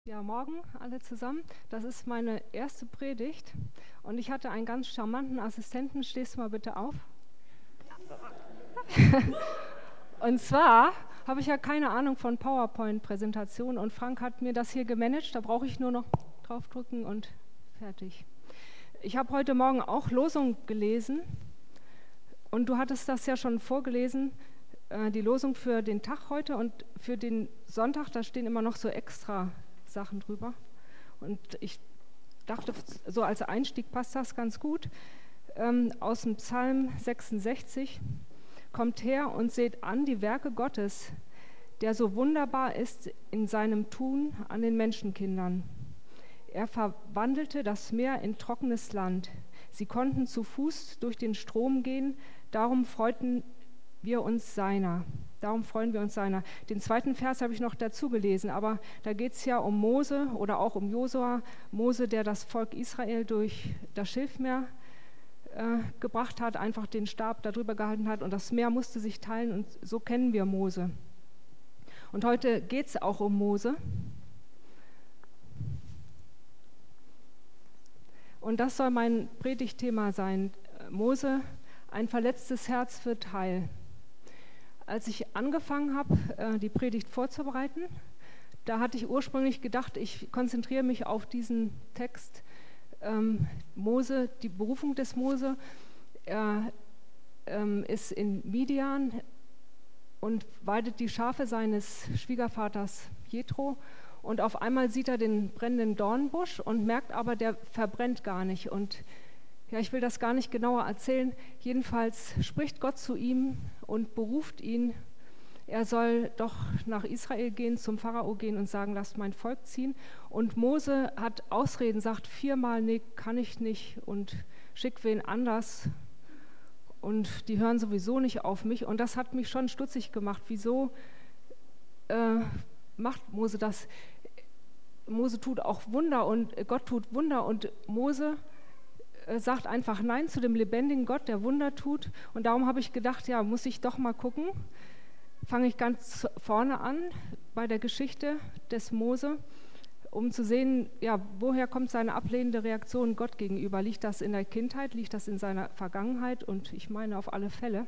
Ja, morgen alle zusammen. Das ist meine erste Predigt und ich hatte einen ganz charmanten Assistenten. Stehst du mal bitte auf? Und zwar habe ich ja keine Ahnung von PowerPoint-Präsentationen und Frank hat mir das hier gemanagt. Da brauche ich nur noch draufdrücken und fertig. Ich habe heute Morgen auch Losung gelesen und du hattest das ja schon vorgelesen, die Losung für den Tag heute und für den Sonntag, da stehen immer noch so extra Sachen drüber. Und ich dachte, so als Einstieg passt das ganz gut. Aus dem Psalm 66: Kommt her und seht an die Werke Gottes, der so wunderbar ist in seinem Tun an den Menschenkindern. Er verwandelte das Meer in trockenes Land. Sie konnten zu Fuß durch den Strom gehen, darum freuen wir uns seiner. Den zweiten Vers habe ich noch dazu gelesen, aber da geht es ja um Mose oder auch um Josua. Mose, der das Volk Israel durch das Schilfmeer gebracht hat, einfach den Stab darüber gehalten hat und das Meer musste sich teilen und so kennen wir Mose. Und heute geht es auch um Mose. Und das soll mein Predigtthema sein. Mose, ein verletztes Herz wird heil. Als ich angefangen habe, die Predigt vorzubereiten, da hatte ich ursprünglich gedacht, ich konzentriere mich auf diesen Text Mose, die Berufung des Mose. Er ist in Midian und weidet die Schafe seines Schwiegervaters Jethro und auf einmal sieht er den brennenden Dornbusch und merkt aber, der verbrennt gar nicht. Und ja, ich will das gar nicht genauer erzählen. Jedenfalls spricht Gott zu ihm und beruft ihn. Er soll doch nach Israel gehen, zum Pharao gehen und sagen, lasst mein Volk ziehen. Und Mose hat Ausreden, sagt viermal, nee, kann ich nicht und schickt wen anders. Und die hören sowieso nicht auf mich. Und das hat mich schon stutzig gemacht. Wieso macht Mose das? Mose tut auch Wunder und Gott tut Wunder und Mose sagt einfach Nein zu dem lebendigen Gott, der Wunder tut. Und darum habe ich gedacht, ja, muss ich doch mal gucken. Fange ich ganz vorne an bei der Geschichte des Mose, um zu sehen, ja, woher kommt seine ablehnende Reaktion Gott gegenüber? Liegt das in der Kindheit, liegt das in seiner Vergangenheit? Und ich meine auf alle Fälle.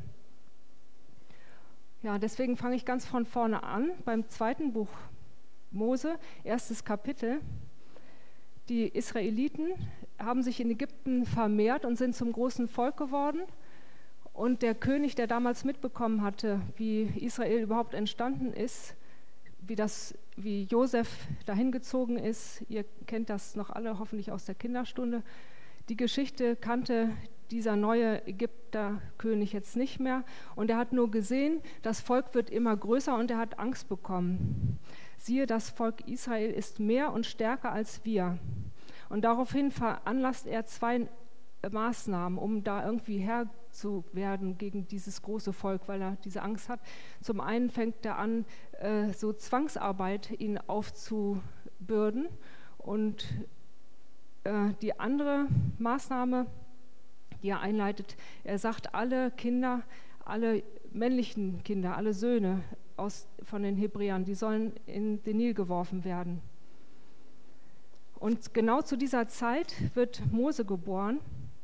Ja, deswegen fange ich ganz von vorne an, beim zweiten Buch Mose, erstes Kapitel. Die Israeliten haben sich in Ägypten vermehrt und sind zum großen Volk geworden. Und der König, der damals mitbekommen hatte, wie Israel überhaupt entstanden ist, wie Josef dahin gezogen ist, ihr kennt das noch alle hoffentlich aus der Kinderstunde, die Geschichte kannte dieser neue Ägypterkönig jetzt nicht mehr. Und er hat nur gesehen, das Volk wird immer größer und er hat Angst bekommen. Siehe, das Volk Israel ist mehr und stärker als wir. Und daraufhin veranlasst er 2 Maßnahmen, um da irgendwie Herr zu werden gegen dieses große Volk, weil er diese Angst hat. Zum einen fängt er an, so Zwangsarbeit ihn aufzubürden. Und die andere Maßnahme, die er einleitet, er sagt, alle Kinder, alle männlichen Kinder, alle Söhne von den Hebräern, die sollen in den Nil geworfen werden. Und genau zu dieser Zeit wird Mose geboren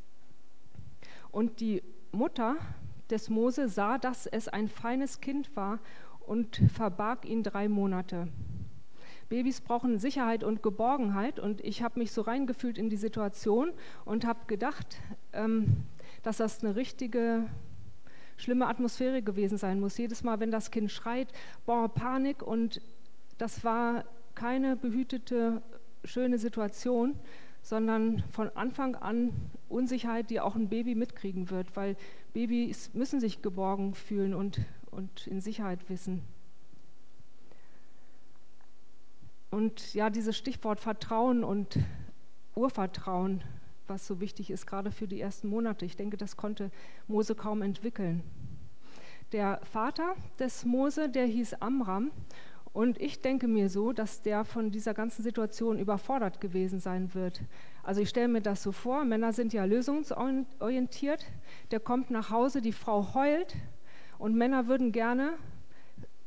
und die Mutter des Mose sah, dass es ein feines Kind war und verbarg ihn 3 Monate. Babys brauchen Sicherheit und Geborgenheit und ich habe mich so reingefühlt in die Situation und habe gedacht, dass das eine richtige schlimme Atmosphäre gewesen sein muss. Jedes Mal, wenn das Kind schreit, Panik, und das war keine behütete, schöne Situation, sondern von Anfang an Unsicherheit, die auch ein Baby mitkriegen wird, weil Babys müssen sich geborgen fühlen und in Sicherheit wissen. Und ja, dieses Stichwort Vertrauen und Urvertrauen, was so wichtig ist, gerade für die ersten Monate. Ich denke, das konnte Mose kaum entwickeln. Der Vater des Mose, der hieß Amram, und ich denke mir so, dass der von dieser ganzen Situation überfordert gewesen sein wird. Also ich stelle mir das so vor, Männer sind ja lösungsorientiert, der kommt nach Hause, die Frau heult und Männer würden gerne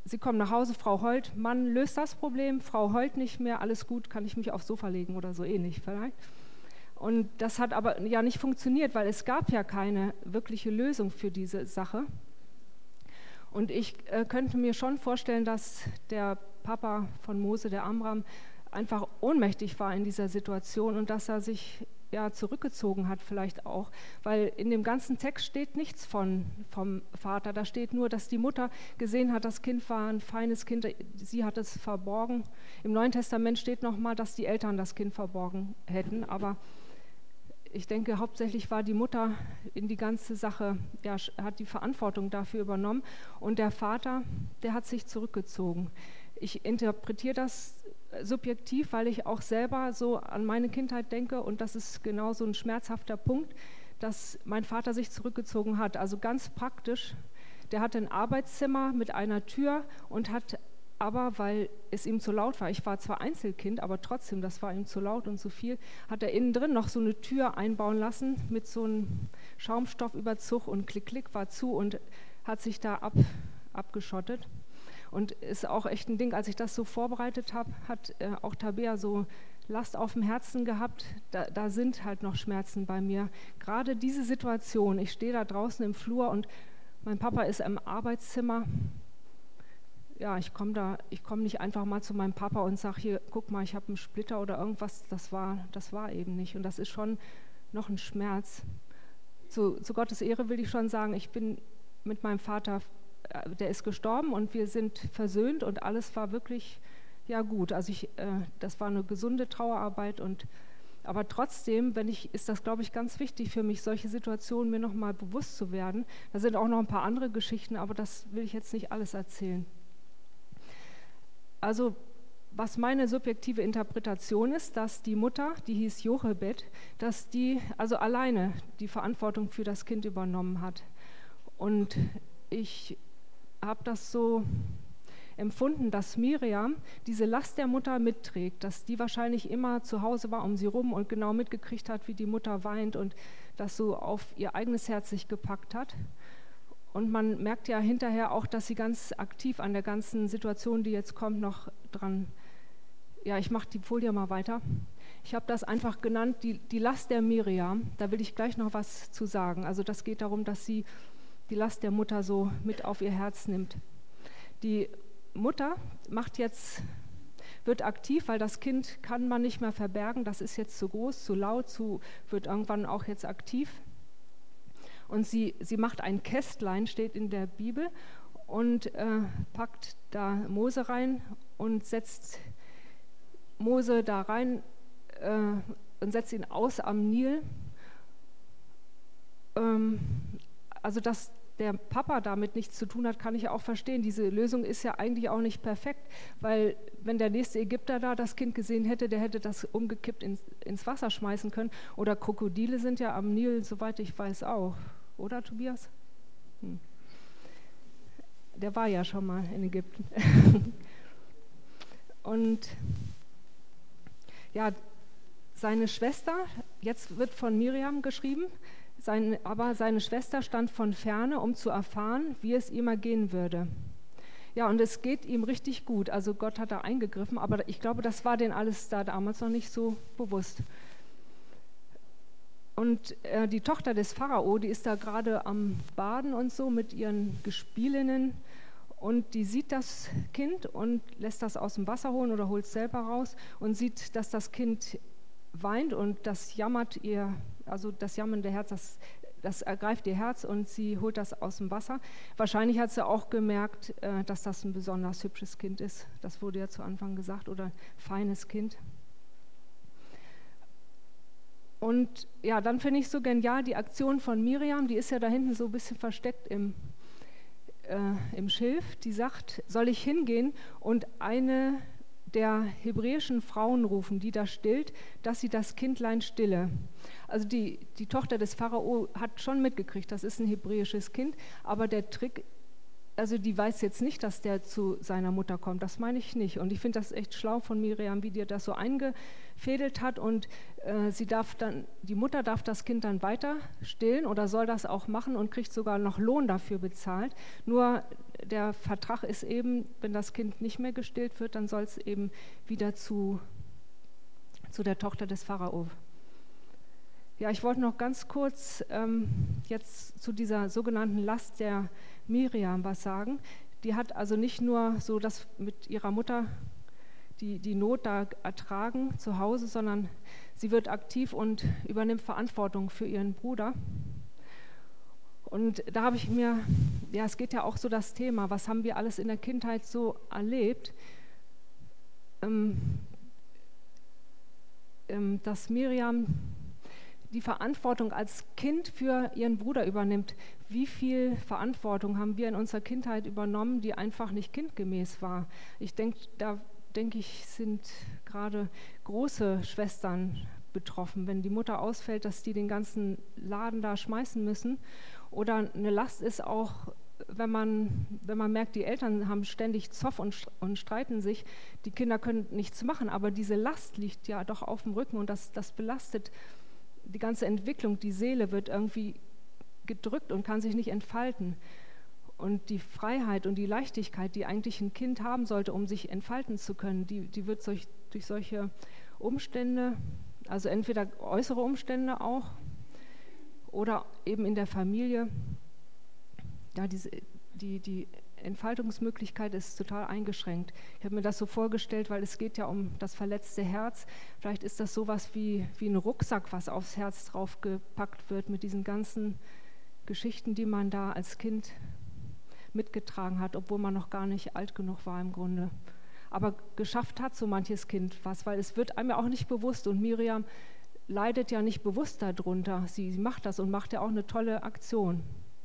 sie kommen nach Hause, Frau heult, Mann löst das Problem, Frau heult nicht mehr, alles gut, kann ich mich aufs Sofa legen oder so ähnlich vielleicht. Und das hat aber ja nicht funktioniert, weil es gab ja keine wirkliche Lösung für diese Sache. Und ich könnte mir schon vorstellen, dass der Papa von Mose, der Amram, einfach ohnmächtig war in dieser Situation und dass er sich ja zurückgezogen hat vielleicht auch, weil in dem ganzen Text steht nichts vom Vater, da steht nur, dass die Mutter gesehen hat, das Kind war ein feines Kind, sie hat es verborgen. Im Neuen Testament steht nochmal, dass die Eltern das Kind verborgen hätten, aber ich denke, hauptsächlich war die Mutter in die ganze Sache, ja, hat die Verantwortung dafür übernommen und der Vater, der hat sich zurückgezogen. Ich interpretiere das subjektiv, weil ich auch selber so an meine Kindheit denke und das ist genau so ein schmerzhafter Punkt, dass mein Vater sich zurückgezogen hat. Also ganz praktisch, der hatte ein Arbeitszimmer mit einer Tür und hat aber, weil es ihm zu laut war, ich war zwar Einzelkind, aber trotzdem, das war ihm zu laut und zu viel, hat er innen drin noch so eine Tür einbauen lassen mit so einem Schaumstoffüberzug und Klick-Klick war zu und hat sich da abgeschottet. Und ist auch echt ein Ding, als ich das so vorbereitet habe, hat auch Tabea so Last auf dem Herzen gehabt, da sind halt noch Schmerzen bei mir. Gerade diese Situation, ich stehe da draußen im Flur und mein Papa ist im Arbeitszimmer. Ja, ich komme nicht einfach mal zu meinem Papa und sage, hier, guck mal, ich habe einen Splitter oder irgendwas, das war eben nicht. Und das ist schon noch ein Schmerz. Zu Gottes Ehre will ich schon sagen, ich bin mit meinem Vater, der ist gestorben und wir sind versöhnt und alles war wirklich, ja gut. Also das war eine gesunde Trauerarbeit aber trotzdem, ist das, glaube ich, ganz wichtig für mich, solche Situationen mir nochmal bewusst zu werden. Da sind auch noch ein paar andere Geschichten, aber das will ich jetzt nicht alles erzählen. Also was meine subjektive Interpretation ist, dass die Mutter, die hieß Jochebed, dass die also alleine die Verantwortung für das Kind übernommen hat. Und ich habe das so empfunden, dass Miriam diese Last der Mutter mitträgt, dass die wahrscheinlich immer zu Hause war um sie rum und genau mitgekriegt hat, wie die Mutter weint und das so auf ihr eigenes Herz sich gepackt hat. Und man merkt ja hinterher auch, dass sie ganz aktiv an der ganzen Situation, die jetzt kommt, noch dran. Ja, ich mache die Folie mal weiter. Ich habe das einfach genannt, die Last der Miriam. Da will ich gleich noch was zu sagen. Also das geht darum, dass sie die Last der Mutter so mit auf ihr Herz nimmt. Die Mutter wird aktiv, weil das Kind kann man nicht mehr verbergen. Das ist jetzt zu groß, zu laut, wird irgendwann auch jetzt aktiv. Und sie macht ein Kästlein, steht in der Bibel, und packt da Mose rein und setzt Mose da rein und setzt ihn aus am Nil. Also dass der Papa damit nichts zu tun hat, kann ich ja auch verstehen. Diese Lösung ist ja eigentlich auch nicht perfekt, weil wenn der nächste Ägypter da das Kind gesehen hätte, der hätte das umgekippt ins Wasser schmeißen können. Oder Krokodile sind ja am Nil, soweit ich weiß, auch. Oder, Tobias? Der war ja schon mal in Ägypten. Und ja, seine Schwester, jetzt wird von Miriam geschrieben, aber seine Schwester stand von ferne, um zu erfahren, wie es ihm ergehen würde. Ja, und es geht ihm richtig gut. Also Gott hat da eingegriffen, aber ich glaube, das war denen alles da damals noch nicht so bewusst. Und die Tochter des Pharao, die ist da gerade am Baden und so mit ihren Gespielinnen und die sieht das Kind und lässt das aus dem Wasser holen oder holt es selber raus und sieht, dass das Kind weint und das jammert ihr, also das jammernde Herz, das ergreift ihr Herz und sie holt das aus dem Wasser. Wahrscheinlich hat sie auch gemerkt, dass das ein besonders hübsches Kind ist. Das wurde ja zu Anfang gesagt, oder feines Kind. Und ja, dann finde ich so genial die Aktion von Miriam, die ist ja da hinten so ein bisschen versteckt im Schilf, die sagt, soll ich hingehen und eine der hebräischen Frauen rufen, die da stillt, dass sie das Kindlein stille. Also die Tochter des Pharao hat schon mitgekriegt, das ist ein hebräisches Kind, aber der Trick, also die weiß jetzt nicht, dass der zu seiner Mutter kommt, das meine ich nicht. Und ich finde das echt schlau von Miriam, wie die das so eingefädelt hat und die Mutter darf das Kind dann weiter stillen oder soll das auch machen und kriegt sogar noch Lohn dafür bezahlt. Nur der Vertrag ist eben, wenn das Kind nicht mehr gestillt wird, dann soll es eben wieder zu der Tochter des Pharao. Ja, ich wollte noch ganz kurz jetzt zu dieser sogenannten Last der Miriam was sagen. Die hat also nicht nur so das mit ihrer Mutter die Not da ertragen zu Hause, sondern sie wird aktiv und übernimmt Verantwortung für ihren Bruder. Und da habe ich mir, ja, es geht ja auch so das Thema, was haben wir alles in der Kindheit so erlebt, dass Miriam die Verantwortung als Kind für ihren Bruder übernimmt. Wie viel Verantwortung haben wir in unserer Kindheit übernommen, die einfach nicht kindgemäß war? Da denke ich, sind gerade große Schwestern betroffen, wenn die Mutter ausfällt, dass die den ganzen Laden da schmeißen müssen. Oder eine Last ist auch, wenn man merkt, die Eltern haben ständig Zoff und streiten sich, die Kinder können nichts machen, aber diese Last liegt ja doch auf dem Rücken und das belastet die ganze Entwicklung. Die Seele wird irgendwie gedrückt und kann sich nicht entfalten. Und die Freiheit und die Leichtigkeit, die eigentlich ein Kind haben sollte, um sich entfalten zu können, die wird durch solche Umstände, also entweder äußere Umstände auch oder eben in der Familie, ja, die Entfaltungsmöglichkeit ist total eingeschränkt. Ich habe mir das so vorgestellt, weil es geht ja um das verletzte Herz. Vielleicht ist das sowas wie ein Rucksack, was aufs Herz draufgepackt wird mit diesen ganzen Geschichten, die man da als Kind mitgetragen hat, obwohl man noch gar nicht alt genug war im Grunde. Aber geschafft hat so manches Kind was, weil es wird einem ja auch nicht bewusst. Und Miriam leidet ja nicht bewusst darunter. Sie macht das und macht ja auch eine tolle Aktion.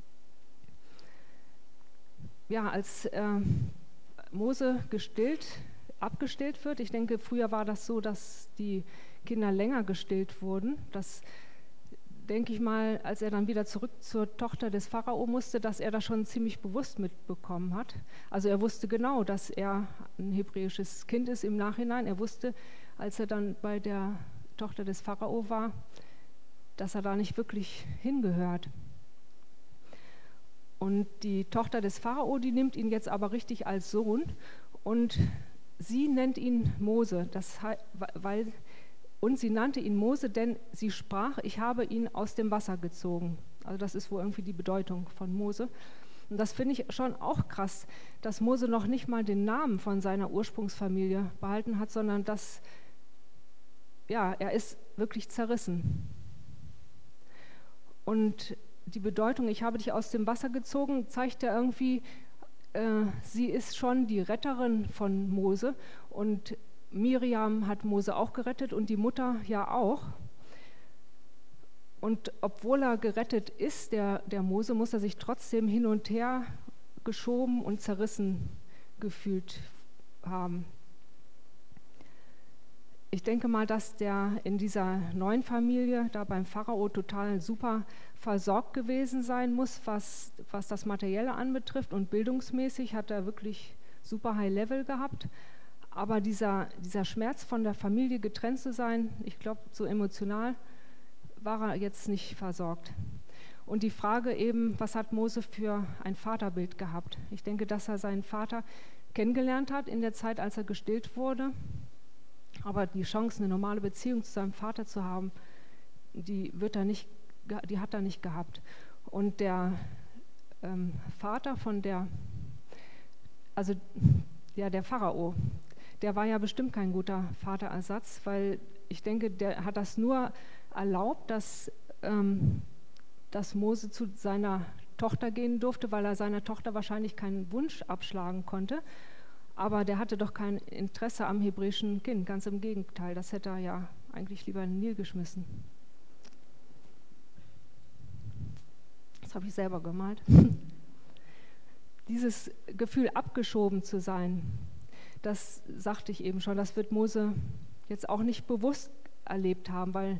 Ja, als Mose abgestillt wird, ich denke, früher war das so, dass die Kinder länger gestillt wurden. Das denke ich mal, als er dann wieder zurück zur Tochter des Pharao musste, dass er das schon ziemlich bewusst mitbekommen hat. Also er wusste genau, dass er ein hebräisches Kind ist im Nachhinein. Er wusste, als er dann bei der Tochter des Pharao war, dass er da nicht wirklich hingehört. Und die Tochter des Pharao, die nimmt ihn jetzt aber richtig als Sohn und sie nennt ihn Mose, und sie nannte ihn Mose, denn sie sprach, ich habe ihn aus dem Wasser gezogen. Also das ist wohl irgendwie die Bedeutung von Mose. Und das finde ich schon auch krass, dass Mose noch nicht mal den Namen von seiner Ursprungsfamilie behalten hat, sondern dass, ja, er ist wirklich zerrissen. Und die Bedeutung, ich habe dich aus dem Wasser gezogen, zeigt ja irgendwie, sie ist schon die Retterin von Mose und Miriam hat Mose auch gerettet und die Mutter ja auch. Und obwohl er gerettet ist, der Mose, muss er sich trotzdem hin und her geschoben und zerrissen gefühlt haben. Ich denke mal, dass der in dieser neuen Familie, da beim Pharao, total super versorgt gewesen sein muss, was das Materielle anbetrifft, und bildungsmäßig hat er wirklich super High Level gehabt. Aber dieser Schmerz, von der Familie getrennt zu sein, ich glaube, so emotional war er jetzt nicht versorgt. Und die Frage eben, was hat Mose für ein Vaterbild gehabt? Ich denke, dass er seinen Vater kennengelernt hat in der Zeit, als er gestillt wurde. Aber die Chance, eine normale Beziehung zu seinem Vater zu haben, die hat er nicht gehabt. Und der Vater der Pharao, der war ja bestimmt kein guter Vaterersatz, weil ich denke, der hat das nur erlaubt, dass Mose zu seiner Tochter gehen durfte, weil er seiner Tochter wahrscheinlich keinen Wunsch abschlagen konnte. Aber der hatte doch kein Interesse am hebräischen Kind, ganz im Gegenteil, das hätte er ja eigentlich lieber in den Nil geschmissen. Das habe ich selber gemalt. Dieses Gefühl, abgeschoben zu sein, das sagte ich eben schon, das wird Mose jetzt auch nicht bewusst erlebt haben, weil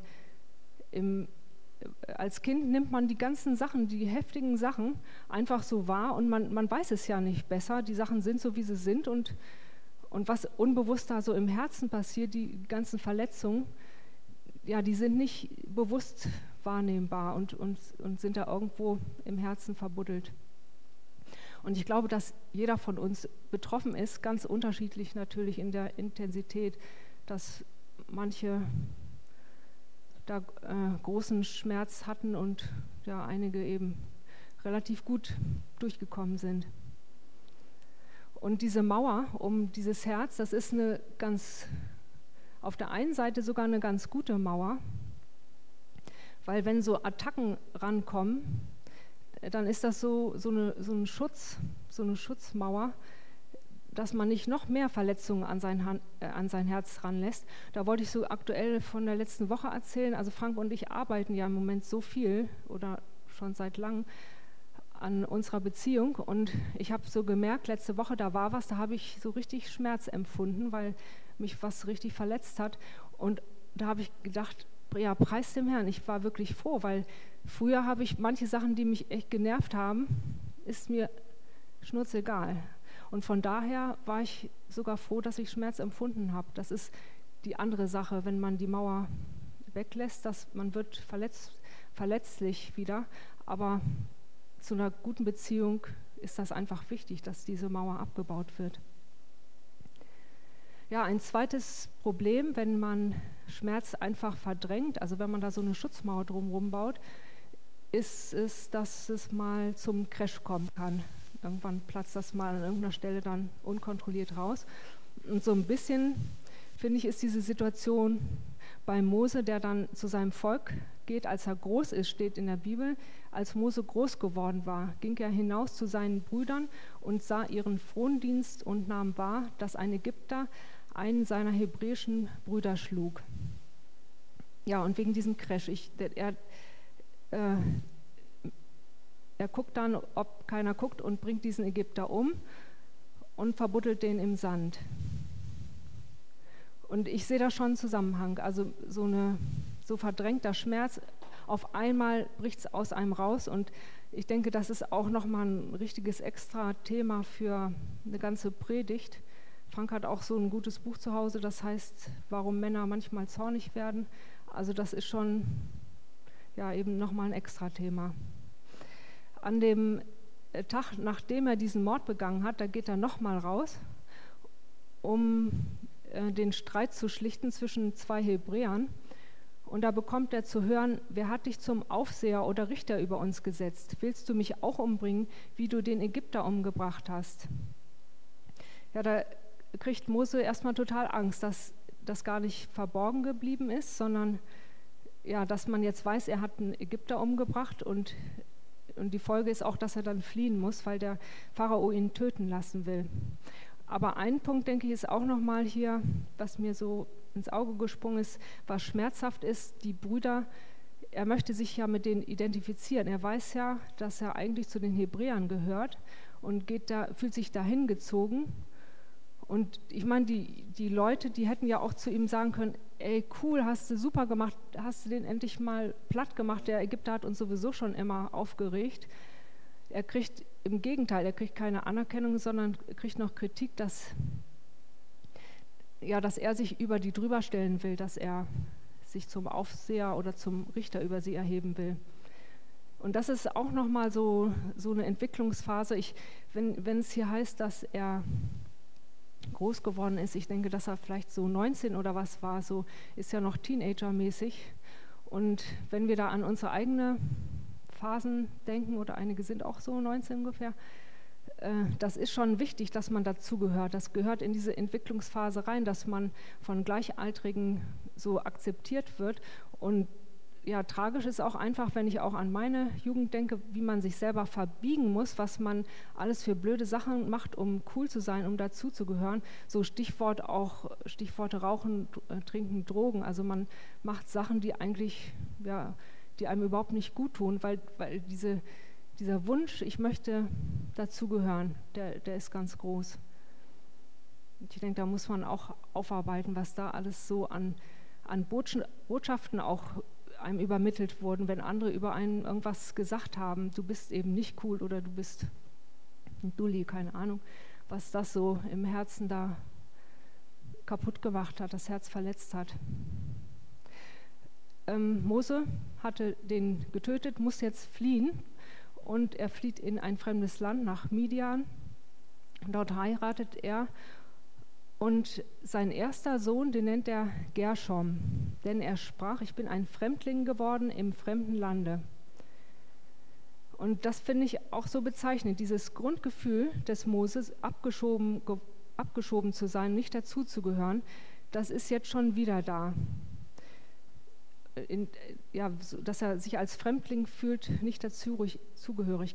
als Kind nimmt man die ganzen Sachen, die heftigen Sachen einfach so wahr und man weiß es ja nicht besser. Die Sachen sind so, wie sie sind und was unbewusst da so im Herzen passiert, die ganzen Verletzungen, ja, die sind nicht bewusst wahrnehmbar und sind da irgendwo im Herzen verbuddelt. Und ich glaube, dass jeder von uns betroffen ist, ganz unterschiedlich natürlich in der Intensität, dass manche da großen Schmerz hatten und ja, einige eben relativ gut durchgekommen sind. Und diese Mauer um dieses Herz, das ist auf der einen Seite sogar eine ganz gute Mauer, weil wenn so Attacken rankommen, dann ist das so ein Schutz, so eine Schutzmauer, dass man nicht noch mehr Verletzungen an sein Herz ranlässt. Da wollte ich so aktuell von der letzten Woche erzählen. Also Frank und ich arbeiten ja im Moment so viel oder schon seit langem an unserer Beziehung. Und ich habe so gemerkt, letzte Woche, da war was, da habe ich so richtig Schmerz empfunden, weil mich was richtig verletzt hat. Und da habe ich gedacht, ja, preis dem Herrn. Ich war wirklich froh, weil früher habe ich manche Sachen, die mich echt genervt haben, ist mir schnurzegal. Und von daher war ich sogar froh, dass ich Schmerz empfunden habe. Das ist die andere Sache, wenn man die Mauer weglässt, dass man wird verletzlich wieder. Aber zu einer guten Beziehung ist das einfach wichtig, dass diese Mauer abgebaut wird. Ja, ein zweites Problem, wenn man Schmerz einfach verdrängt, also wenn man da so eine Schutzmauer drumherum baut, ist es, dass es mal zum Crash kommen kann. Irgendwann platzt das mal an irgendeiner Stelle dann unkontrolliert raus. Und so ein bisschen, finde ich, ist diese Situation bei Mose, der dann zu seinem Volk geht, als er groß ist, steht in der Bibel. Als Mose groß geworden war, ging er hinaus zu seinen Brüdern und sah ihren Frondienst und nahm wahr, dass ein Ägypter einen seiner hebräischen Brüder schlug. Ja, und wegen diesem Crash, er guckt dann, ob keiner guckt und bringt diesen Ägypter um und verbuddelt den im Sand. Und ich sehe da schon einen Zusammenhang, also so verdrängter Schmerz, auf einmal bricht es aus einem raus und ich denke, das ist auch nochmal ein richtiges extra Thema für eine ganze Predigt. Frank hat auch so ein gutes Buch zu Hause, das heißt, warum Männer manchmal zornig werden. Also das ist schon ja eben nochmal ein extra Thema. An dem Tag, nachdem er diesen Mord begangen hat, da geht er nochmal raus, um den Streit zu schlichten zwischen zwei Hebräern. Und da bekommt er zu hören, wer hat dich zum Aufseher oder Richter über uns gesetzt? Willst du mich auch umbringen, wie du den Ägypter umgebracht hast? Ja, da kriegt Mose erstmal total Angst, dass das gar nicht verborgen geblieben ist, sondern ja, dass man jetzt weiß, er hat einen Ägypter umgebracht und die Folge ist auch, dass er dann fliehen muss, weil der Pharao ihn töten lassen will. Aber ein Punkt, denke ich, ist auch nochmal hier, was mir so ins Auge gesprungen ist, was schmerzhaft ist, die Brüder, er möchte sich ja mit denen identifizieren. Er weiß ja, dass er eigentlich zu den Hebräern gehört und fühlt sich dahin gezogen. Und ich meine, die Leute, die hätten ja auch zu ihm sagen können, ey, cool, hast du super gemacht, hast du den endlich mal platt gemacht, der Ägypter hat uns sowieso schon immer aufgeregt. Er kriegt im Gegenteil, er kriegt keine Anerkennung, sondern kriegt noch Kritik, dass er sich über die drüber stellen will, dass er sich zum Aufseher oder zum Richter über sie erheben will. Und das ist auch nochmal so eine Entwicklungsphase. Wenn es hier heißt, dass er groß geworden ist, ich denke, dass er vielleicht so 19 oder was war, so ist ja noch Teenager-mäßig. Und wenn wir da an unsere eigenen Phasen denken, oder einige sind auch so 19 ungefähr, das ist schon wichtig, dass man dazugehört. Das gehört in diese Entwicklungsphase rein, dass man von Gleichaltrigen so akzeptiert wird. Und ja, tragisch ist auch einfach, wenn ich auch an meine Jugend denke, wie man sich selber verbiegen muss, was man alles für blöde Sachen macht, um cool zu sein, um dazuzugehören. So Stichworte Rauchen, Trinken, Drogen. Also man macht Sachen, die eigentlich, ja, die einem überhaupt nicht gut tun, weil dieser Wunsch, ich möchte dazugehören, der ist ganz groß. Und ich denke, da muss man auch aufarbeiten, was da alles so an Botschaften auch einem übermittelt wurden, wenn andere über einen irgendwas gesagt haben, du bist eben nicht cool oder du bist ein Dulli, keine Ahnung, was das so im Herzen da kaputt gemacht hat, das Herz verletzt hat. Mose hatte den getötet, muss jetzt fliehen und er flieht in ein fremdes Land nach Midian. Dort heiratet er und sein erster Sohn, den nennt er Gershom, denn er sprach, ich bin ein Fremdling geworden im fremden Lande. Und das finde ich auch so bezeichnend, dieses Grundgefühl des Moses, abgeschoben zu sein, nicht dazuzugehören, das ist jetzt schon wieder da. Dass er sich als Fremdling fühlt, nicht zugehörig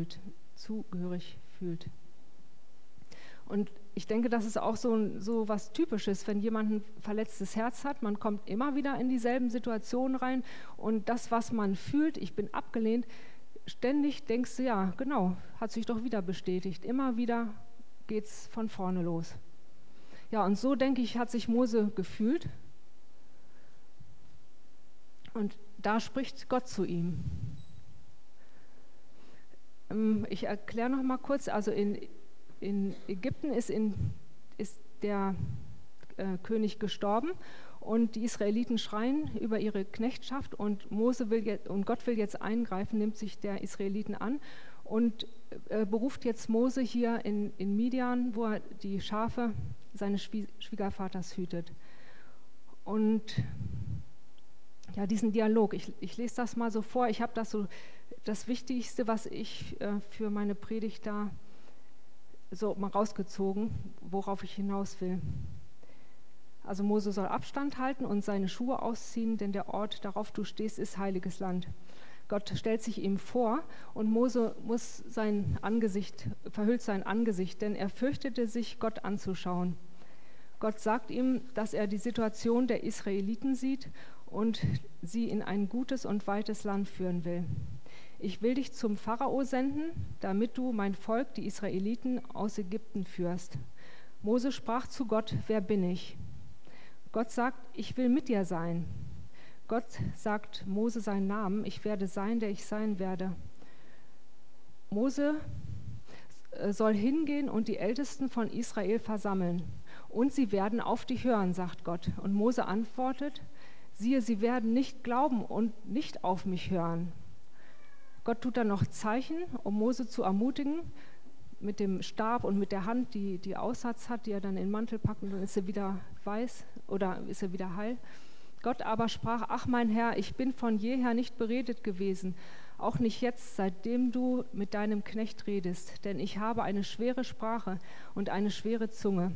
fühlt. Und ich denke, das ist auch so was Typisches, wenn jemand ein verletztes Herz hat, man kommt immer wieder in dieselben Situationen rein und das, was man fühlt, ich bin abgelehnt, ständig denkst du, ja, genau, hat sich doch wieder bestätigt. Immer wieder geht es von vorne los. Ja, und so, denke ich, hat sich Mose gefühlt. Und da spricht Gott zu ihm. Ich erkläre noch mal kurz, also in Ägypten ist der König gestorben und die Israeliten schreien über ihre Knechtschaft und Gott will jetzt eingreifen, nimmt sich der Israeliten an und beruft jetzt Mose hier in Midian, wo er die Schafe seines Schwiegervaters hütet. Und ja, diesen Dialog, ich lese das mal so vor, ich habe das Wichtigste, was ich für meine Predigt da so mal rausgezogen, worauf ich hinaus will. Also Mose soll Abstand halten und seine Schuhe ausziehen, denn der Ort, darauf du stehst, ist heiliges Land. Gott stellt sich ihm vor und Mose verhüllt sein Angesicht, denn er fürchtete sich, Gott anzuschauen. Gott sagt ihm, dass er die Situation der Israeliten sieht und sie in ein gutes und weites Land führen will. Ich will dich zum Pharao senden, damit du mein Volk, die Israeliten, aus Ägypten führst. Mose sprach zu Gott, wer bin ich? Gott sagt, ich will mit dir sein. Gott sagt Mose seinen Namen, ich werde sein, der ich sein werde. Mose soll hingehen und die Ältesten von Israel versammeln. Und sie werden auf dich hören, sagt Gott. Und Mose antwortet, siehe, sie werden nicht glauben und nicht auf mich hören. Gott tut dann noch Zeichen, um Mose zu ermutigen, mit dem Stab und mit der Hand, die Aussatz hat, die er dann in den Mantel packt und dann ist er wieder weiß oder ist er wieder heil. Gott aber sprach, ach mein Herr, ich bin von jeher nicht beredet gewesen, auch nicht jetzt, seitdem du mit deinem Knecht redest, denn ich habe eine schwere Sprache und eine schwere Zunge.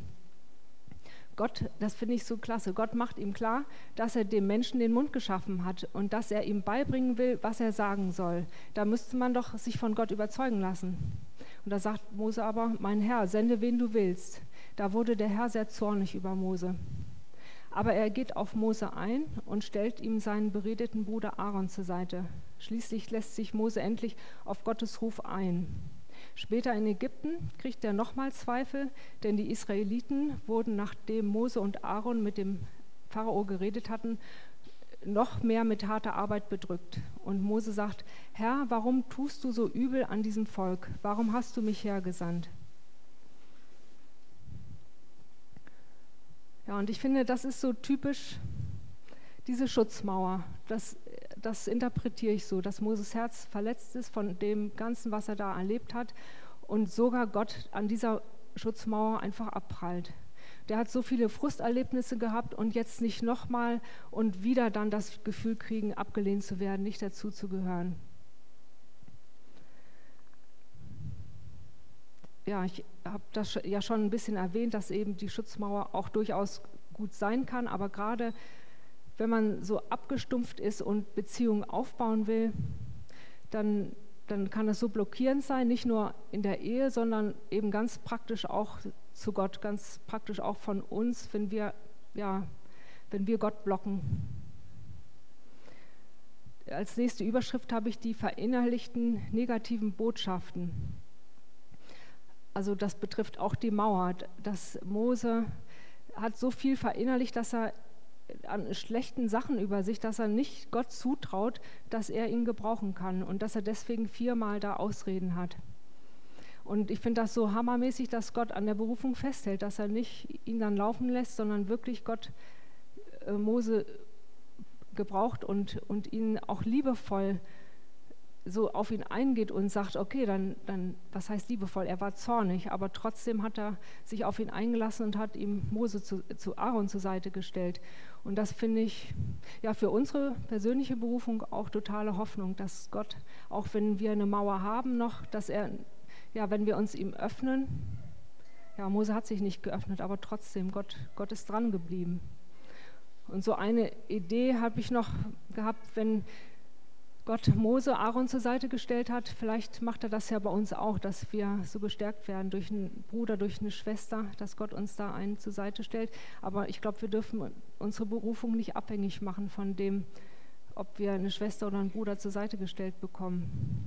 Gott, das finde ich so klasse, Gott macht ihm klar, dass er dem Menschen den Mund geschaffen hat und dass er ihm beibringen will, was er sagen soll. Da müsste man doch sich von Gott überzeugen lassen. Und da sagt Mose aber, mein Herr, sende wen du willst. Da wurde der Herr sehr zornig über Mose. Aber er geht auf Mose ein und stellt ihm seinen beredeten Bruder Aaron zur Seite. Schließlich lässt sich Mose endlich auf Gottes Ruf ein. Später in Ägypten kriegt er nochmal Zweifel, denn die Israeliten wurden, nachdem Mose und Aaron mit dem Pharao geredet hatten, noch mehr mit harter Arbeit bedrückt. Und Mose sagt, Herr, warum tust du so übel an diesem Volk? Warum hast du mich hergesandt? Ja, und ich finde, das ist so typisch, diese Schutzmauer. Das interpretiere ich so, dass Moses Herz verletzt ist von dem Ganzen, was er da erlebt hat und sogar Gott an dieser Schutzmauer einfach abprallt. Der hat so viele Frusterlebnisse gehabt und jetzt nicht nochmal und wieder dann das Gefühl kriegen, abgelehnt zu werden, nicht dazu zu gehören. Ja, ich habe das ja schon ein bisschen erwähnt, dass eben die Schutzmauer auch durchaus gut sein kann, aber gerade wenn man so abgestumpft ist und Beziehungen aufbauen will, dann kann es so blockierend sein, nicht nur in der Ehe, sondern eben ganz praktisch auch zu Gott, ganz praktisch auch von uns, wenn wir Gott blocken. Als nächste Überschrift habe ich die verinnerlichten negativen Botschaften. Also das betrifft auch die Mauer. Dass Mose hat so viel verinnerlicht, dass er an schlechten Sachen über sich, dass er nicht Gott zutraut, dass er ihn gebrauchen kann und dass er deswegen 4-mal da Ausreden hat. Und ich finde das so hammermäßig, dass Gott an der Berufung festhält, dass er nicht ihn dann laufen lässt, sondern wirklich Gott Mose gebraucht und ihn auch liebevoll so auf ihn eingeht und sagt, okay, dann, was heißt liebevoll? Er war zornig, aber trotzdem hat er sich auf ihn eingelassen und hat ihm Mose zu Aaron zur Seite gestellt. Und das finde ich ja für unsere persönliche Berufung auch totale Hoffnung, dass Gott, auch wenn wir eine Mauer haben noch, dass er, ja, wenn wir uns ihm öffnen, ja, Mose hat sich nicht geöffnet, aber trotzdem, Gott ist dran geblieben. Und so eine Idee habe ich noch gehabt, wenn Gott Mose Aaron zur Seite gestellt hat, vielleicht macht er das ja bei uns auch, dass wir so gestärkt werden durch einen Bruder, durch eine Schwester, dass Gott uns da einen zur Seite stellt. Aber ich glaube, wir dürfen unsere Berufung nicht abhängig machen von dem, ob wir eine Schwester oder einen Bruder zur Seite gestellt bekommen.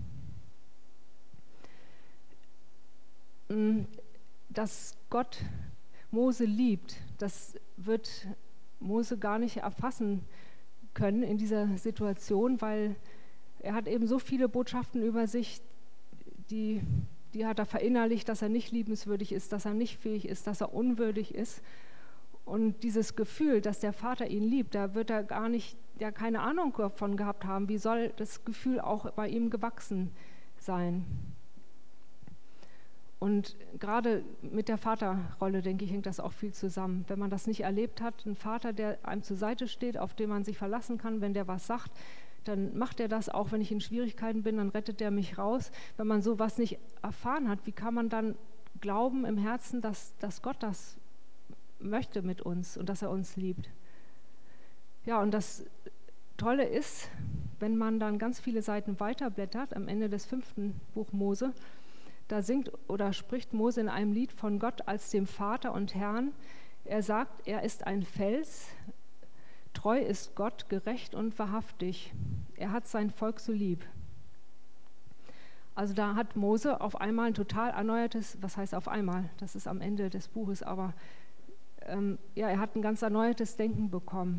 Dass Gott Mose liebt, das wird Mose gar nicht erfassen können in dieser Situation, weil er hat eben so viele Botschaften über sich, die hat er verinnerlicht, dass er nicht liebenswürdig ist, dass er nicht fähig ist, dass er unwürdig ist. Und dieses Gefühl, dass der Vater ihn liebt, da wird er gar nicht, ja, keine Ahnung davon gehabt haben. Wie soll das Gefühl auch bei ihm gewachsen sein? Und gerade mit der Vaterrolle, denke ich, hängt das auch viel zusammen. Wenn man das nicht erlebt hat, ein Vater, der einem zur Seite steht, auf den man sich verlassen kann, wenn der was sagt, dann macht er das auch, wenn ich in Schwierigkeiten bin, dann rettet er mich raus. Wenn man sowas nicht erfahren hat, wie kann man dann glauben im Herzen, dass Gott das möchte mit uns und dass er uns liebt? Ja, und das Tolle ist, wenn man dann ganz viele Seiten weiterblättert, am Ende des 5. Buch Mose, da singt oder spricht Mose in einem Lied von Gott als dem Vater und Herrn. Er sagt, er ist ein Fels, treu ist Gott, gerecht und wahrhaftig. Er hat sein Volk so lieb. Also da hat Mose auf einmal ein total erneuertes, was heißt auf einmal, das ist am Ende des Buches, aber ja, er hat ein ganz erneuertes Denken bekommen.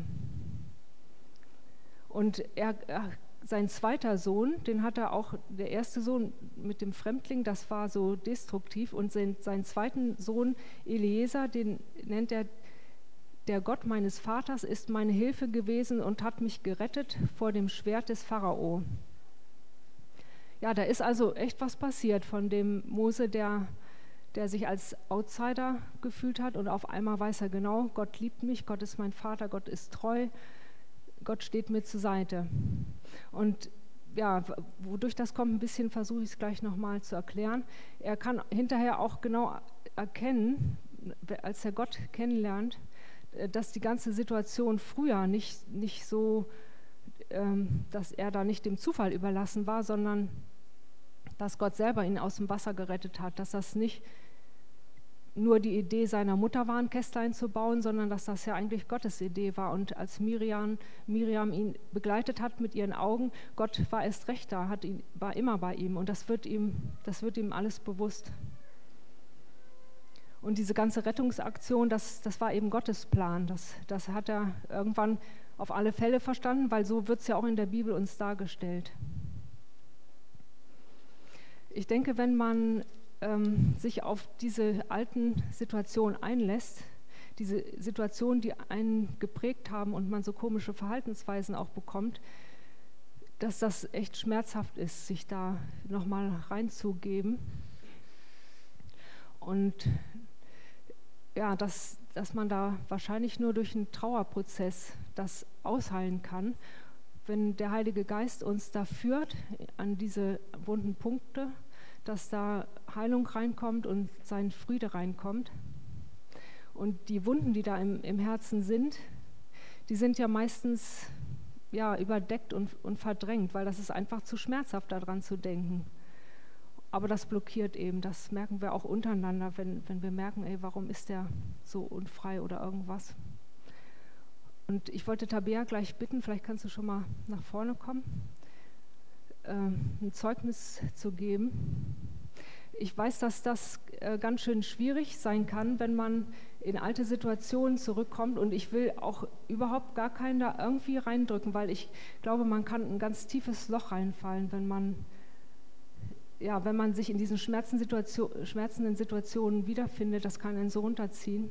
Und sein zweiter Sohn, den hat er auch, der erste Sohn mit dem Fremdling, das war so destruktiv. Und seinen zweiten Sohn Eliezer, den nennt er, der Gott meines Vaters ist meine Hilfe gewesen und hat mich gerettet vor dem Schwert des Pharao. Ja, da ist also echt was passiert von dem Mose, der sich als Outsider gefühlt hat und auf einmal weiß er genau, Gott liebt mich, Gott ist mein Vater, Gott ist treu, Gott steht mir zur Seite. Und ja, wodurch das kommt, ein bisschen versuche ich es gleich nochmal zu erklären. Er kann hinterher auch genau erkennen, als er Gott kennenlernt, dass die ganze Situation früher nicht so, dass er da nicht dem Zufall überlassen war, sondern dass Gott selber ihn aus dem Wasser gerettet hat, dass das nicht nur die Idee seiner Mutter war, ein Kästlein zu bauen, sondern dass das ja eigentlich Gottes Idee war. Und als Miriam ihn begleitet hat mit ihren Augen, Gott war erst recht da, war immer bei ihm und das wird ihm alles bewusst. Und diese ganze Rettungsaktion, das war eben Gottes Plan. Das hat er irgendwann auf alle Fälle verstanden, weil so wird es ja auch in der Bibel uns dargestellt. Ich denke, wenn man sich auf diese alten Situationen einlässt, diese Situationen, die einen geprägt haben und man so komische Verhaltensweisen auch bekommt, dass das echt schmerzhaft ist, sich da nochmal reinzugeben. Und ja, dass man da wahrscheinlich nur durch einen Trauerprozess das ausheilen kann, wenn der Heilige Geist uns da führt an diese wunden Punkte, dass da Heilung reinkommt und sein Friede reinkommt. Und die Wunden, die da im Herzen sind, die sind ja meistens ja, überdeckt und verdrängt, weil das ist einfach zu schmerzhaft, daran zu denken. Aber das blockiert eben, das merken wir auch untereinander, wenn wir merken, ey, warum ist der so unfrei oder irgendwas. Und ich wollte Tabea gleich bitten, vielleicht kannst du schon mal nach vorne kommen, ein Zeugnis zu geben. Ich weiß, dass das ganz schön schwierig sein kann, wenn man in alte Situationen zurückkommt, und ich will auch überhaupt gar keinen da irgendwie reindrücken, weil ich glaube, man kann ein ganz tiefes Loch reinfallen, wenn man sich in diesen schmerzenden Situationen wiederfindet. Das kann einen so runterziehen.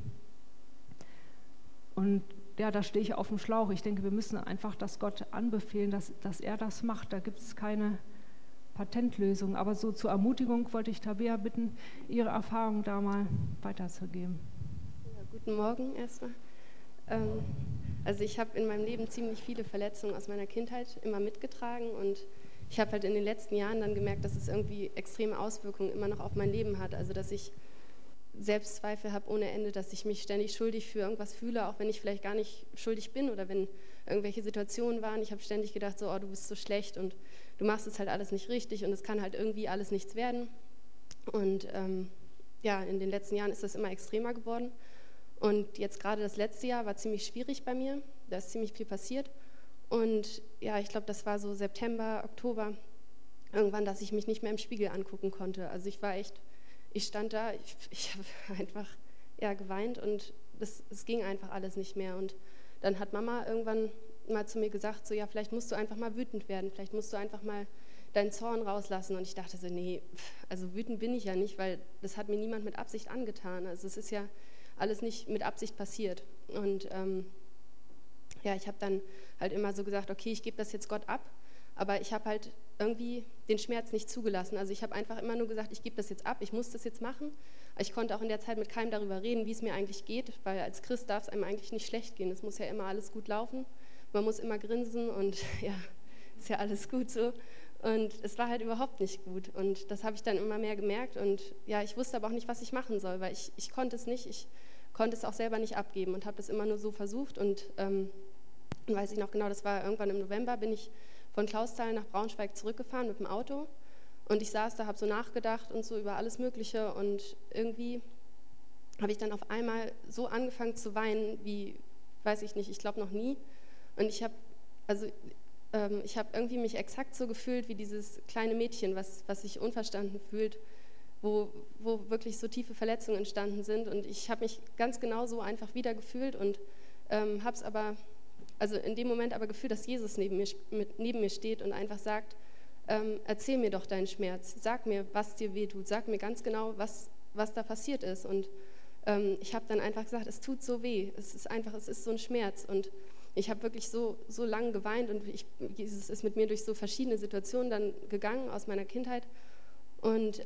Und ja, da stehe ich auf dem Schlauch. Ich denke, wir müssen einfach das Gott anbefehlen, dass er das macht. Da gibt es keine Patentlösung. Aber so zur Ermutigung wollte ich Tabea bitten, ihre Erfahrung da mal weiterzugeben. Ja, guten Morgen erstmal. Also ich habe in meinem Leben ziemlich viele Verletzungen aus meiner Kindheit immer mitgetragen und ich habe halt in den letzten Jahren dann gemerkt, dass es irgendwie extreme Auswirkungen immer noch auf mein Leben hat. Also dass ich Selbstzweifel habe ohne Ende, dass ich mich ständig schuldig für irgendwas fühle, auch wenn ich vielleicht gar nicht schuldig bin oder wenn irgendwelche Situationen waren. Ich habe ständig gedacht, so, oh, du bist so schlecht und du machst es halt alles nicht richtig und es kann halt irgendwie alles nichts werden. Und ja, in den letzten Jahren ist das immer extremer geworden. Und jetzt gerade das letzte Jahr war ziemlich schwierig bei mir. Da ist ziemlich viel passiert. Und ja, ich glaube, das war so September, Oktober, irgendwann, dass ich mich nicht mehr im Spiegel angucken konnte. Also ich stand da, ich habe einfach geweint und es ging einfach alles nicht mehr. Und dann hat Mama irgendwann mal zu mir gesagt, so ja, vielleicht musst du einfach mal wütend werden, vielleicht musst du einfach mal deinen Zorn rauslassen. Und ich dachte so, nee, also wütend bin ich ja nicht, weil das hat mir niemand mit Absicht angetan. Also es ist ja alles nicht mit Absicht passiert. Und ich habe dann halt immer so gesagt, okay, ich gebe das jetzt Gott ab, aber ich habe halt irgendwie den Schmerz nicht zugelassen. Also ich habe einfach immer nur gesagt, ich gebe das jetzt ab, ich muss das jetzt machen. Ich konnte auch in der Zeit mit keinem darüber reden, wie es mir eigentlich geht, weil als Christ darf es einem eigentlich nicht schlecht gehen. Es muss ja immer alles gut laufen, man muss immer grinsen und ja, ist ja alles gut so. Und es war halt überhaupt nicht gut und das habe ich dann immer mehr gemerkt und ja, ich wusste aber auch nicht, was ich machen soll, weil ich konnte es nicht, ich konnte es auch selber nicht abgeben und habe das immer nur so versucht und weiß ich noch genau, das war irgendwann im November, bin ich von Clausthal nach Braunschweig zurückgefahren mit dem Auto und ich saß da, habe so nachgedacht und so über alles Mögliche und irgendwie habe ich dann auf einmal so angefangen zu weinen, wie, weiß ich nicht, ich glaube noch nie und ich habe irgendwie mich exakt so gefühlt wie dieses kleine Mädchen, was sich unverstanden fühlt, wo wirklich so tiefe Verletzungen entstanden sind und ich habe mich ganz genau so einfach wieder gefühlt und habe es aber in dem Moment aber gefühlt, dass Jesus neben mir steht und einfach sagt, erzähl mir doch deinen Schmerz, sag mir, was dir wehtut, sag mir ganz genau, was da passiert ist. Und ich habe dann einfach gesagt, es tut so weh, es ist so ein Schmerz. Und ich habe wirklich so lange geweint und Jesus ist mit mir durch so verschiedene Situationen dann gegangen aus meiner Kindheit. Und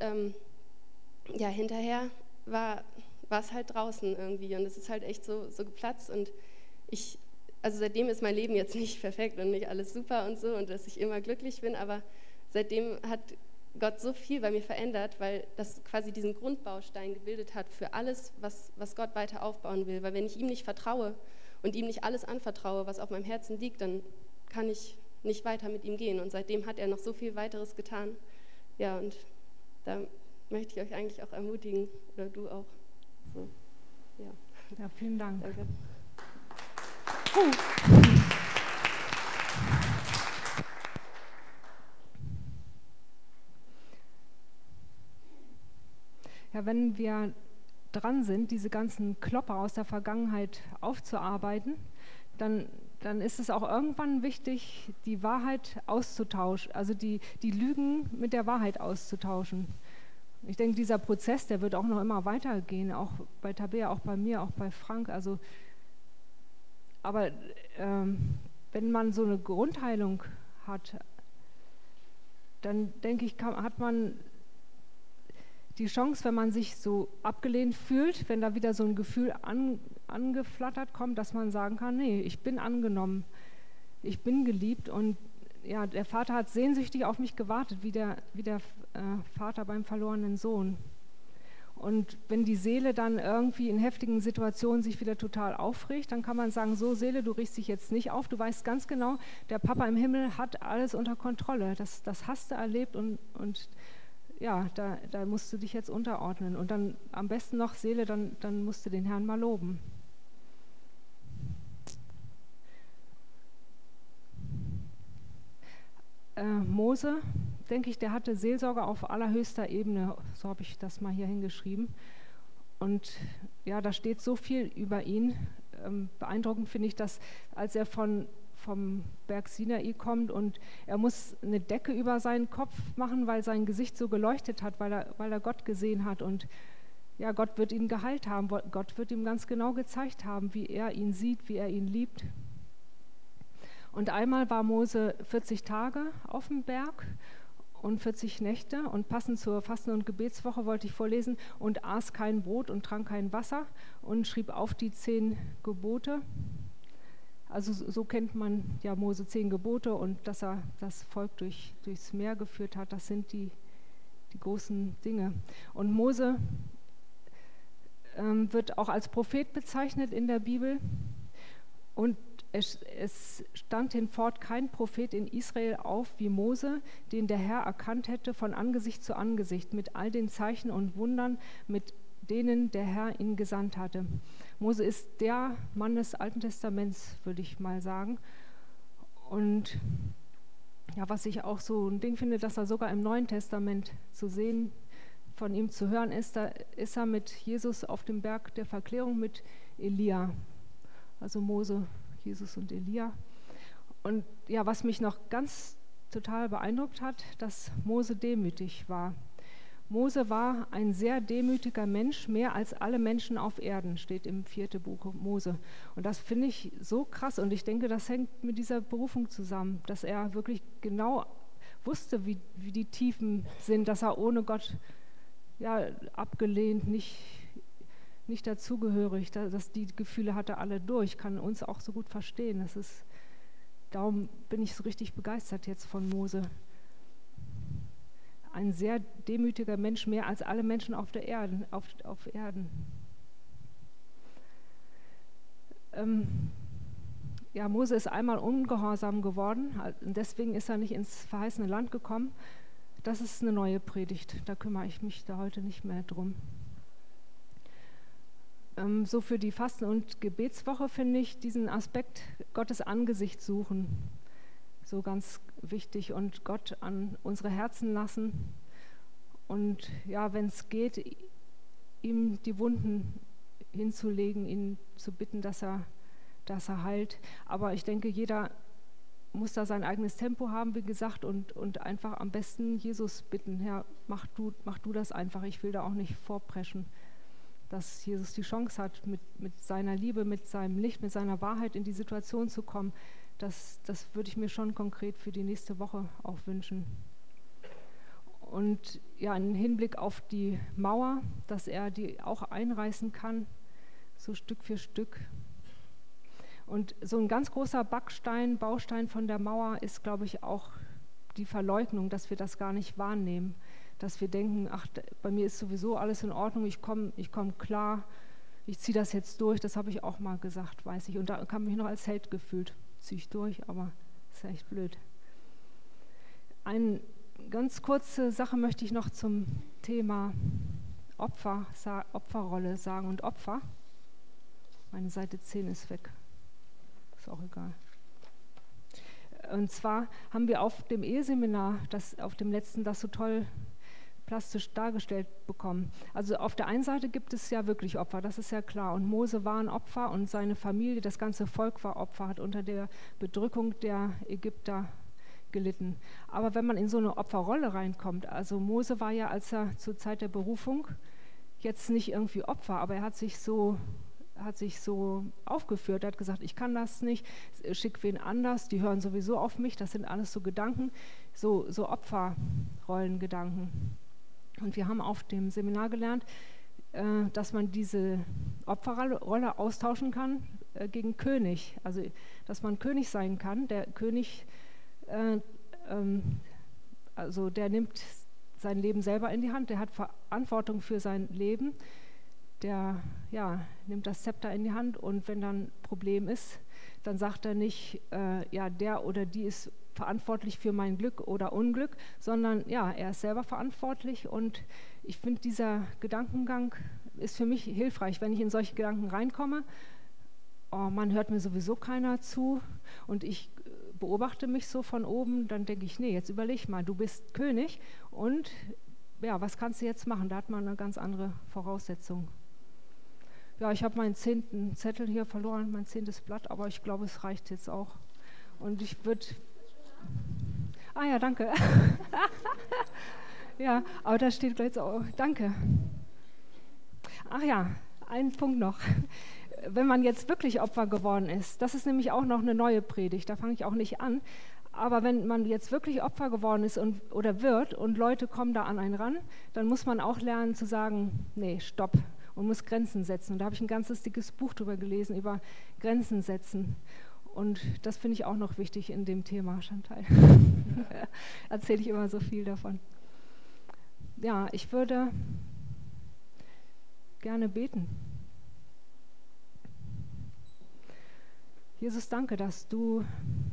hinterher war es halt draußen irgendwie und es ist halt echt so geplatzt und also seitdem ist mein Leben jetzt nicht perfekt und nicht alles super und so und dass ich immer glücklich bin, aber seitdem hat Gott so viel bei mir verändert, weil das quasi diesen Grundbaustein gebildet hat für alles, was Gott weiter aufbauen will. Weil wenn ich ihm nicht vertraue und ihm nicht alles anvertraue, was auf meinem Herzen liegt, dann kann ich nicht weiter mit ihm gehen. Und seitdem hat er noch so viel weiteres getan. Ja, und da möchte ich euch eigentlich auch ermutigen, oder du auch. So, ja, vielen Dank. Danke. Ja, wenn wir dran sind, diese ganzen Klopper aus der Vergangenheit aufzuarbeiten, dann ist es auch irgendwann wichtig, die Wahrheit auszutauschen, also die Lügen mit der Wahrheit auszutauschen. Ich denke, dieser Prozess, der wird auch noch immer weitergehen, auch bei Tabea, auch bei mir, auch bei Frank. Aber wenn man so eine Grundheilung hat, dann denke ich, hat man die Chance, wenn man sich so abgelehnt fühlt, wenn da wieder so ein Gefühl angeflattert kommt, dass man sagen kann, nee, ich bin angenommen, ich bin geliebt und ja, der Vater hat sehnsüchtig auf mich gewartet, wie der Vater beim verlorenen Sohn. Und wenn die Seele dann irgendwie in heftigen Situationen sich wieder total aufregt, dann kann man sagen, so Seele, du regst dich jetzt nicht auf, du weißt ganz genau, der Papa im Himmel hat alles unter Kontrolle, das hast du erlebt und ja, da musst du dich jetzt unterordnen. Und dann am besten noch, Seele, dann musst du den Herrn mal loben. Mose, denke ich, der hatte Seelsorge auf allerhöchster Ebene, so habe ich das mal hier hingeschrieben. Und ja, da steht so viel über ihn. Beeindruckend finde ich das, als er vom Berg Sinai kommt und er muss eine Decke über seinen Kopf machen, weil sein Gesicht so geleuchtet hat, weil er Gott gesehen hat. Und ja, Gott wird ihn geheilt haben, Gott wird ihm ganz genau gezeigt haben, wie er ihn sieht, wie er ihn liebt. Und einmal war Mose 40 Tage auf dem Berg und 40 Nächte. Und passend zur Fasten- und Gebetswoche wollte ich vorlesen: und aß kein Brot und trank kein Wasser und schrieb auf die 10 Gebote. Also so kennt man ja Mose 10 Gebote und dass er das Volk durchs Meer geführt hat, das sind die großen Dinge. Und Mose wird auch als Prophet bezeichnet in der Bibel. Und es stand hinfort kein Prophet in Israel auf wie Mose, den der Herr erkannt hätte von Angesicht zu Angesicht, mit all den Zeichen und Wundern, mit denen der Herr ihn gesandt hatte. Mose ist der Mann des Alten Testaments, würde ich mal sagen. Und ja, was ich auch so ein Ding finde, dass er sogar im Neuen Testament zu sehen, von ihm zu hören ist, da ist er mit Jesus auf dem Berg der Verklärung mit Elia. Also Mose, Jesus und Elia. Und ja, was mich noch ganz total beeindruckt hat, dass Mose demütig war. Mose war ein sehr demütiger Mensch, mehr als alle Menschen auf Erden, steht im 4. Buch Mose. Und das finde ich so krass und ich denke, das hängt mit dieser Berufung zusammen, dass er wirklich genau wusste, wie die Tiefen sind, dass er ohne Gott ja, abgelehnt, nicht dazugehörig, dass die Gefühle hatte alle durch, kann uns auch so gut verstehen. Darum bin ich so richtig begeistert jetzt von Mose. Ein sehr demütiger Mensch, mehr als alle Menschen auf Erden. Ja, Mose ist einmal ungehorsam geworden, und deswegen ist er nicht ins verheißene Land gekommen. Das ist eine neue Predigt, da kümmere ich mich da heute nicht mehr drum. So für die Fasten- und Gebetswoche finde ich diesen Aspekt Gottes Angesicht suchen so ganz wichtig und Gott an unsere Herzen lassen und ja, wenn es geht, ihm die Wunden hinzulegen, ihn zu bitten, dass er heilt. Aber ich denke, jeder muss da sein eigenes Tempo haben, wie gesagt, und einfach am besten Jesus bitten, Herr, mach du das einfach, ich will da auch nicht vorpreschen. Dass Jesus die Chance hat, mit seiner Liebe, mit seinem Licht, mit seiner Wahrheit in die Situation zu kommen, das würde ich mir schon konkret für die nächste Woche auch wünschen. Und ja, im Hinblick auf die Mauer, dass er die auch einreißen kann, so Stück für Stück. Und so ein ganz großer Baustein von der Mauer ist, glaube ich, auch die Verleugnung, dass wir das gar nicht wahrnehmen. Dass wir denken, ach, bei mir ist sowieso alles in Ordnung, ich komm klar, ich ziehe das jetzt durch, das habe ich auch mal gesagt, weiß ich. Und da habe ich mich noch als Held gefühlt, ziehe ich durch, aber ist ja echt blöd. Eine ganz kurze Sache möchte ich noch zum Thema Opferrolle sagen und Opfer. Meine Seite 10 ist weg, ist auch egal. Und zwar haben wir auf dem Eheseminar, auf dem letzten, das so toll plastisch dargestellt bekommen. Also auf der einen Seite gibt es ja wirklich Opfer, das ist ja klar. Und Mose war ein Opfer und seine Familie, das ganze Volk war Opfer, hat unter der Bedrückung der Ägypter gelitten. Aber wenn man in so eine Opferrolle reinkommt, also Mose war ja, als er zur Zeit der Berufung, jetzt nicht irgendwie Opfer, aber er hat sich so aufgeführt, er hat gesagt, ich kann das nicht, schick wen anders, die hören sowieso auf mich, das sind alles so Gedanken, so Opferrollengedanken. Und wir haben auf dem Seminar gelernt, dass man diese Opferrolle austauschen kann gegen König, also dass man König sein kann. Der König, also der nimmt sein Leben selber in die Hand, der hat Verantwortung für sein Leben, der nimmt das Zepter in die Hand und wenn dann ein Problem ist, dann sagt er nicht, der oder die ist verantwortlich für mein Glück oder Unglück, sondern er ist selber verantwortlich und ich finde, dieser Gedankengang ist für mich hilfreich, wenn ich in solche Gedanken reinkomme. Oh, man hört mir sowieso keiner zu und ich beobachte mich so von oben, dann denke ich, nee, jetzt überleg mal, du bist König und was kannst du jetzt machen? Da hat man eine ganz andere Voraussetzung. Ja, ich habe meinen 10. Zettel hier verloren, mein 10. Blatt, aber ich glaube, es reicht jetzt auch. Und ich würde... Ah ja, danke. Ja, aber da steht gleich auch, danke. Ach ja, ein Punkt noch. Wenn man jetzt wirklich Opfer geworden ist, das ist nämlich auch noch eine neue Predigt, da fange ich auch nicht an, Aber wenn man jetzt wirklich Opfer geworden ist oder wird und Leute kommen da an einen ran, dann muss man auch lernen zu sagen, nee, stopp, und muss Grenzen setzen. Und da habe ich ein ganzes dickes Buch drüber gelesen, über Grenzen setzen. Und das finde ich auch noch wichtig in dem Thema, Chantal. Erzähle ich immer so viel davon. Ja, ich würde gerne beten. Jesus, danke, dass du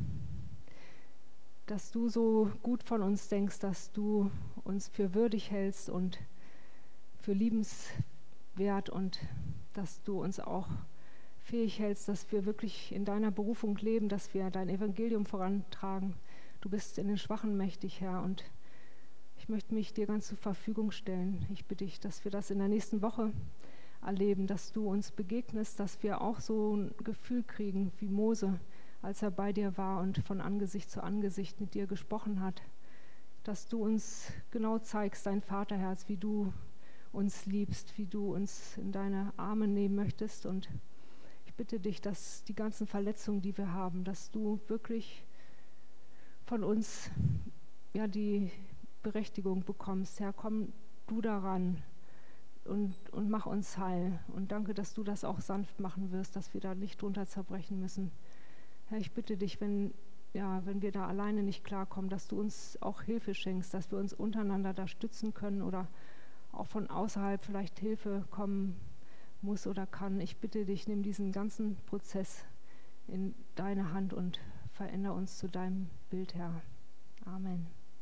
so gut von uns denkst, dass du uns für würdig hältst und für liebenswert und dass du uns auch fähig hältst, dass wir wirklich in deiner Berufung leben, dass wir dein Evangelium vorantragen. Du bist in den Schwachen mächtig, Herr, und ich möchte mich dir ganz zur Verfügung stellen. Ich bitte dich, dass wir das in der nächsten Woche erleben, dass du uns begegnest, dass wir auch so ein Gefühl kriegen wie Mose, als er bei dir war und von Angesicht zu Angesicht mit dir gesprochen hat, dass du uns genau zeigst, dein Vaterherz, wie du uns liebst, wie du uns in deine Arme nehmen möchtest. Und ich bitte dich, dass die ganzen Verletzungen, die wir haben, dass du wirklich von uns ja die Berechtigung bekommst. Herr, komm du daran und mach uns heil. Und danke, dass du das auch sanft machen wirst, dass wir da nicht drunter zerbrechen müssen. Herr, ich bitte dich, wenn wir da alleine nicht klarkommen, dass du uns auch Hilfe schenkst, dass wir uns untereinander da stützen können oder auch von außerhalb vielleicht Hilfe kommen muss oder kann. Ich bitte dich, nimm diesen ganzen Prozess in deine Hand und verändere uns zu deinem Bild, Herr. Amen.